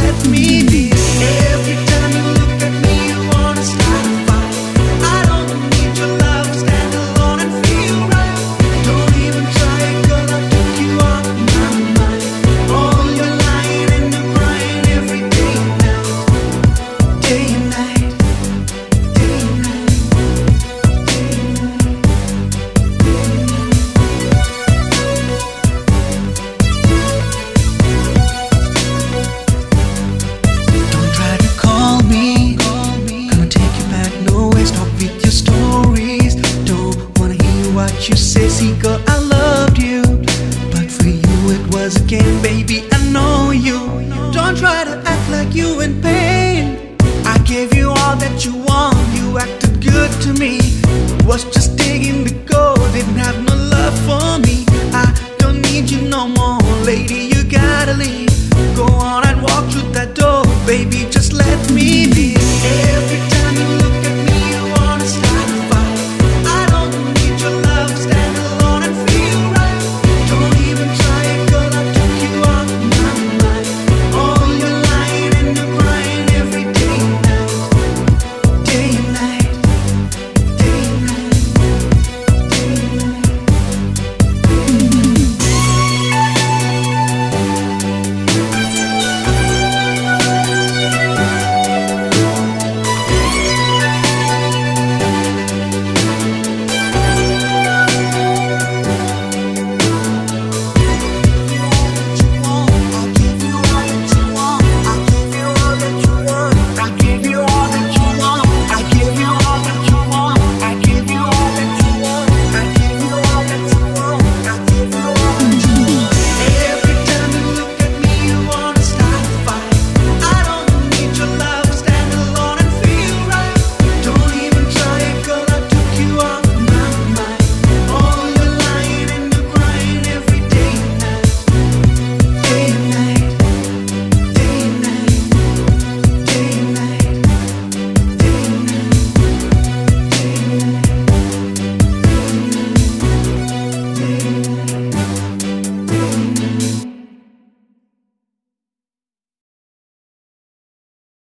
let me be. Every time you look at me, you wanna start a fight. I don't need your love, stand alone and feel right. Don't even try it, 'cause I took you off my mind. Oh, you're lying and you're crying every day and night. Day and night, day and night, day and night. Don't try to call me, gonna take you back nowhere. Stop with your stories, don't wanna hear what you say. See, girl, I loved you, but for you it was a game, baby, I know you. Don't try to act like you in pain. I gave you all that you want, you acted good to me. Was just digging the gold, didn't have no love for me. I don't need you no more, lady, you gotta leave. Go on and walk through that door, baby, just let me